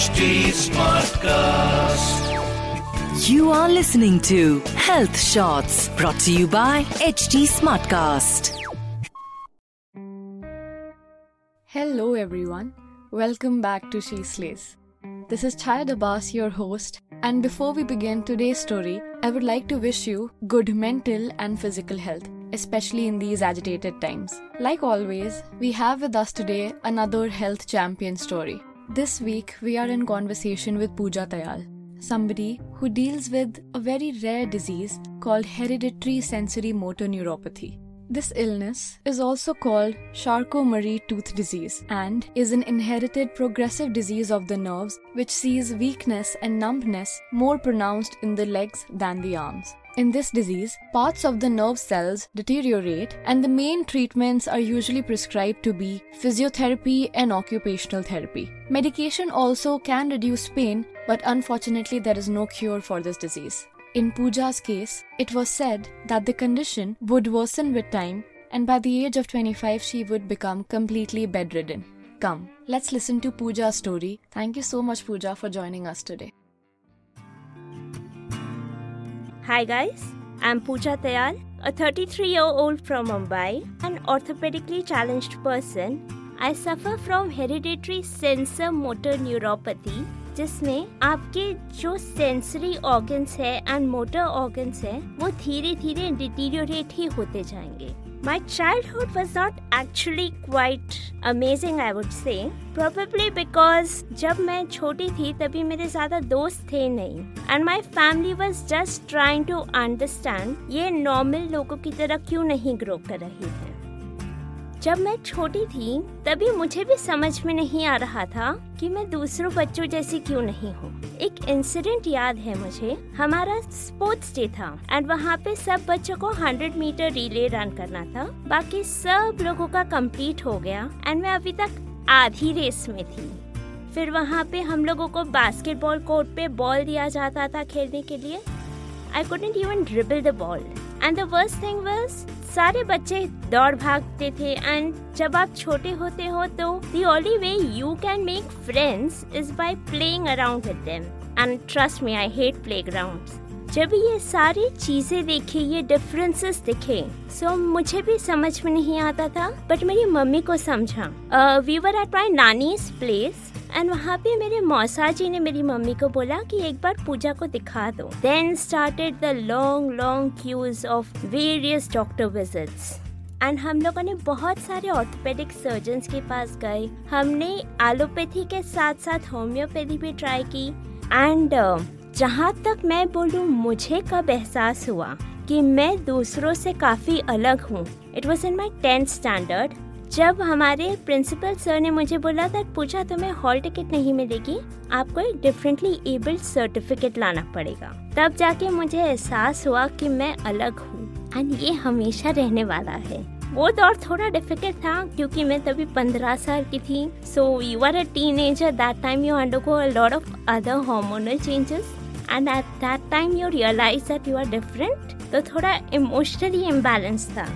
HT Smartcast. You are listening to Health Shots brought to you by HT Smartcast. Hello everyone, welcome back to She Slays. This is Chayad Abbas, your host, and before we begin today's story, I would like to wish you good mental and physical health, especially in these agitated times. Like always, we have with us today another health champion story. This week, we are in conversation with Pooja Tayal, somebody who deals with a very rare disease called hereditary sensory motor neuropathy. This illness is also called Charcot-Marie-Tooth disease and is an inherited progressive disease of the nerves which sees weakness and numbness more pronounced in the legs than the arms. In this disease, parts of the nerve cells deteriorate and the main treatments are usually prescribed to be physiotherapy and occupational therapy. Medication also can reduce pain, but unfortunately there is no cure for this disease. In Pooja's case, it was said that the condition would worsen with time and by the age of 25 she would become completely bedridden. Come, let's listen to Pooja's story. Thank you so much, Pooja, for joining us today. Hi guys, I'm Pooja Tayal, a 33-year-old from Mumbai, an orthopedically challenged person. I suffer from hereditary sensor motor neuropathy, जिसमें आपके जो sensory organs है and motor organs है वो धीरे धीरे deteriorate ही होते जाएंगे. My childhood was not actually quite amazing, I would say. Probably because जब मैं छोटी थी तभी मेरे ज़्यादा दोस्त थे नहीं. And my family was just trying to understand ये नॉर्मल लोगों की तरह क्यों नहीं ग्रो कर रही है. जब मैं छोटी थी तभी मुझे भी समझ में नहीं आ रहा था कि मैं दूसरों बच्चों जैसी क्यों नहीं हूँ. एक इंसिडेंट याद है मुझे. हमारा स्पोर्ट्स डे था एंड वहाँ पे सब बच्चों को 100 मीटर रिले रन करना था. बाकी सब लोगों का कंप्लीट हो गया एंड मैं अभी तक आधी रेस में थी. फिर वहाँ पे हम लोगों को बास्केटबॉल कोर्ट पे बॉल दिया जाता था खेलने के लिए. I couldn't even dribble the ball. And the worst thing was, सारे बच्चे दौड़ भागते थे एंड जब आप छोटे होते हो तो the only way you can make friends is by playing around with them. And trust me, I hate playgrounds. जब ये सारी चीजें देखी, ये डिफरेंसेस दिखे, so मुझे भी समझ में नहीं आता था, बट मेरी मम्मी को समझा. We were at my nanny's place. And वहाँ पे मेरे मौसा जी ने मेरी मम्मी को बोला कि एक बार पूजा को दिखा दो. Then started the long queues of various doctor visits and हम लोगों ने बहुत सारे ऑर्थोपेडिक सर्जन्स के पास गए. हमने एलोपैथी के साथ साथ होम्योपैथी भी ट्राई की. एंड जहाँ तक मैं बोलूँ, मुझे कब एहसास हुआ कि मैं दूसरों से काफ़ी अलग हूँ, it was in my 10th standard. जब हमारे प्रिंसिपल सर ने मुझे बोला था, पूछा तुम्हें हॉल टिकट नहीं मिलेगी, आपको एक डिफरेंटली एबल्ड सर्टिफिकेट लाना पड़ेगा. तब जाके मुझे एहसास हुआ कि मैं अलग हूँ एंड ये हमेशा रहने वाला है. वो दौर थोड़ा डिफिकल्ट था क्योंकि मैं तभी 15 साल की थी. So you are a teenager, that time you undergo a lot of other hormonal changes and at that time you realise that you are different. तो थोड़ा इमोशनली इम्बैलेंस था.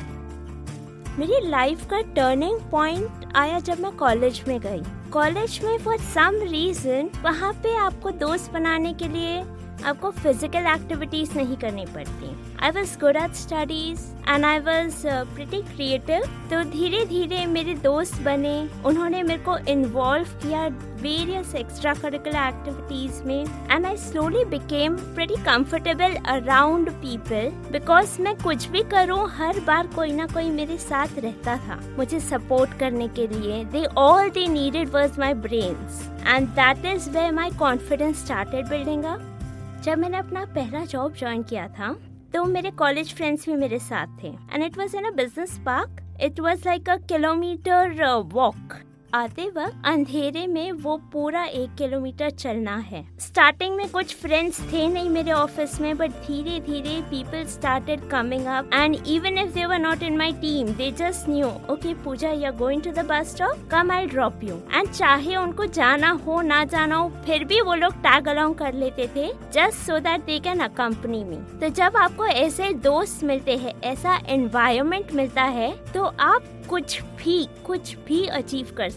मेरी लाइफ का टर्निंग पॉइंट आया जब मैं कॉलेज में गई. कॉलेज में फॉर सम रीजन वहाँ पे आपको दोस्त बनाने के लिए आपको फिजिकल एक्टिविटीज नहीं करनी पड़ती. I was good at studies and I was pretty creative. तो धीरे धीरे मेरे दोस्त बने. उन्होंने मेरे को इन्वॉल्व किया वेरियस एक्स्ट्रा करिकुलर एक्टिविटीज में and I slowly became pretty comfortable around people because मैं कुछ भी करूँ हर बार कोई ना कोई मेरे साथ रहता था मुझे सपोर्ट करने के लिए. They all they needed was my brains and that is where my confidence started building up. जब मैंने अपना पहला जॉब ज्वाइन किया था तो मेरे कॉलेज फ्रेंड्स भी मेरे साथ थे and it was in a business park. It was like a kilometre walk. आते वक्त अंधेरे में वो पूरा 1 किलोमीटर चलना है. स्टार्टिंग में कुछ फ्रेंड्स थे नहीं मेरे ऑफिस में, बट धीरे धीरे people started coming up and even if they were not in my team they just knew, okay Pooja, you are going to the bus stop, come I drop you. And चाहे उनको जाना हो ना जाना हो, फिर भी वो लोग टैग अलोंग कर लेते थे just so that they can accompany me. तो जब आपको ऐसे दोस्त मिलते हैं, ऐसा एनवायरनमेंट मिलता है, तो आप कुछ भी अचीव कर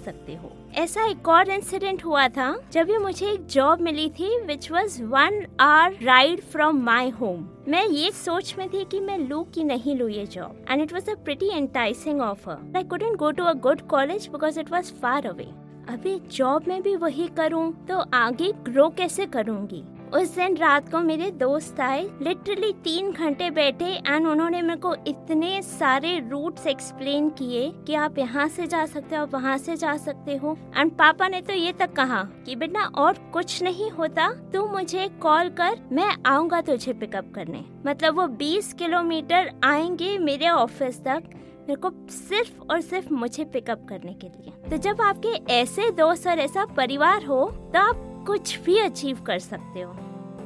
सकते हो। ऐसा एक और इंसिडेंट हुआ था जब भी मुझे एक जॉब मिली थी which was 1 hour ride from my home। मैं ये सोच में थी कि मैं लूँ कि नहीं लूँ ये job, and it was a pretty enticing offer। I couldn't go to a good college because it was far away। अभी जॉब में भी वही करूँ तो आगे ग्रो कैसे करूँगी। उस दिन रात को मेरे दोस्त आए, लिटरली 3 घंटे बैठे एंड उन्होंने मेरे को इतने सारे रूट्स एक्सप्लेन किए कि आप यहाँ से जा सकते हो, आप वहाँ से जा सकते हो। एंड पापा ने तो ये तक कहा कि बेटा और कुछ नहीं होता, तू मुझे कॉल कर, मैं आऊँगा तुझे पिकअप करने। मतलब वो 20 किलोमीटर आएंगे मेरे ऑफिस तक मेरे को सिर्फ और सिर्फ मुझे पिकअप करने के लिए। तो जब आपके ऐसे दोस्त और ऐसा परिवार हो तो आप कुछ भी अचीव कर सकते हो।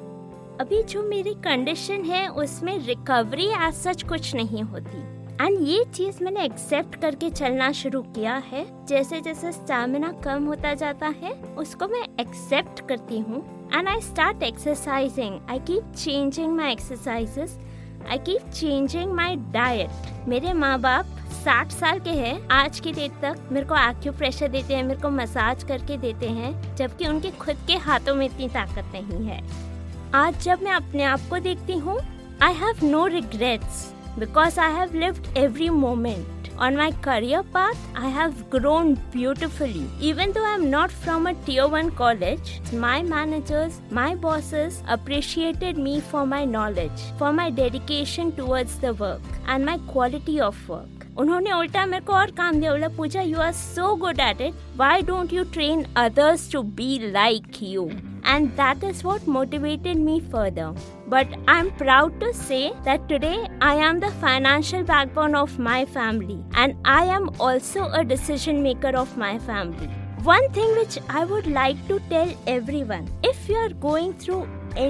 अभी जो मेरी कंडीशन है उसमें रिकवरी एज सच कुछ नहीं होती, एंड ये चीज मैंने एक्सेप्ट करके चलना शुरू किया है। जैसे जैसे स्टैमिना कम होता जाता है उसको मैं एक्सेप्ट करती हूँ and I start exercising. I keep changing my exercises, I keep changing my diet. मेरे माँ बाप 60 साल के हैं, आज की डेट तक मेरे को एक्यूप्रेशर देते हैं, मेरे को मसाज करके देते हैं, जबकि उनके खुद के हाथों में इतनी ताकत नहीं है। आज जब मैं अपने आप को देखती हूँ, I have no regrets because I have lived every moment. On my career path, I have grown beautifully. Even though I am not from a tier 1 college, my managers, my bosses appreciated me for my knowledge, for my dedication towards the work and my quality of work. उन्होंने उल्टा मेरे को और काम दिया, बोला पूजा you are so good at it, why don't you train others to be like you? And that is what motivated me further. But I'm proud to say that today I am the financial backbone of my family and I am also a decision maker of my family. One thing which I would like to tell everyone, if you are going through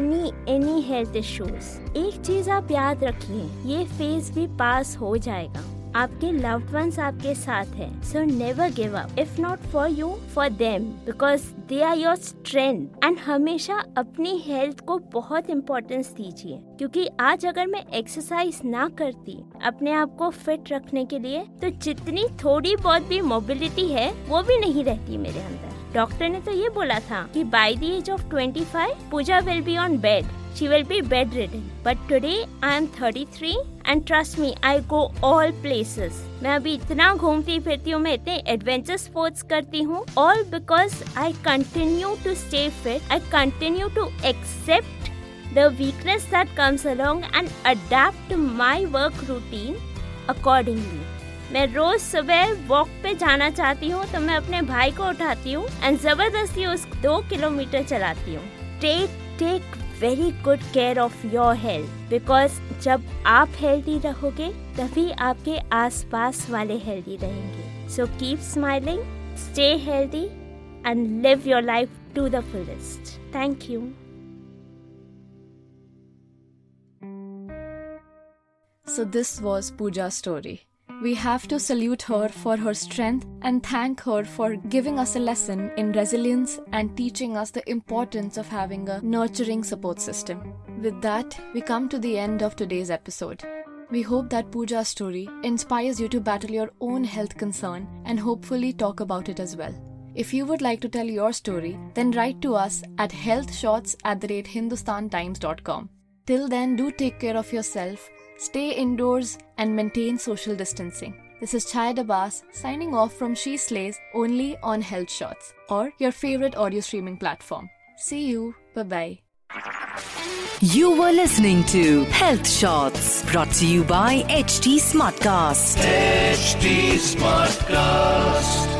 any health issues, एक चीज आप याद रखिए, ये phase भी पास हो जाएगा। आपके लव्ड वंस आपके साथ हैं, so never give up, if not for you for them, because they are your strength. And हमेशा अपनी हेल्थ को बहुत इम्पोर्टेंस दीजिए, क्योंकि आज अगर मैं एक्सरसाइज ना करती अपने आप को फिट रखने के लिए, तो जितनी थोड़ी बहुत भी मोबिलिटी है वो भी नहीं रहती मेरे अंदर। डॉक्टर ने तो ये बोला था कि by the age of 25 Pooja will be on bed, she will be bedridden. But today I am 33 and trust me, I go all places. मैं अभी इतना घूमती फिरती हूँ, मैं इतने एडवेंचर स्पोर्ट्स करती हूँ, all because I continue to stay fit. I continue to accept the weakness that comes along and adapt my work routine accordingly. मैं रोज सुबह वॉक पे जाना चाहती हूँ तो मैं अपने भाई को उठाती हूँ एंड जबरदस्ती उस 2 किलोमीटर चलाती हूँ। Take very good care of your health, because जब आप हेल्दी रहोगे तभी आपके आसपास वाले हेल्दी रहेंगे। So keep smiling, stay healthy and live your life to the fullest. Thank you. So this was Pooja's story. We have to salute her for her strength and thank her for giving us a lesson in resilience and teaching us the importance of having a nurturing support system. With that, we come to the end of today's episode. We hope that Pooja's story inspires you to battle your own health concern and hopefully talk about it as well. If you would like to tell your story, then write to us at healthshots@hindustantimes.com. Till then, do take care of yourself, stay indoors and maintain social distancing. This is Chaya Dabas signing off from She Slays only on Health Shots or your favorite audio streaming platform. See you. Bye-bye. You were listening to Health Shots brought to you by HT Smartcast. HT Smartcast.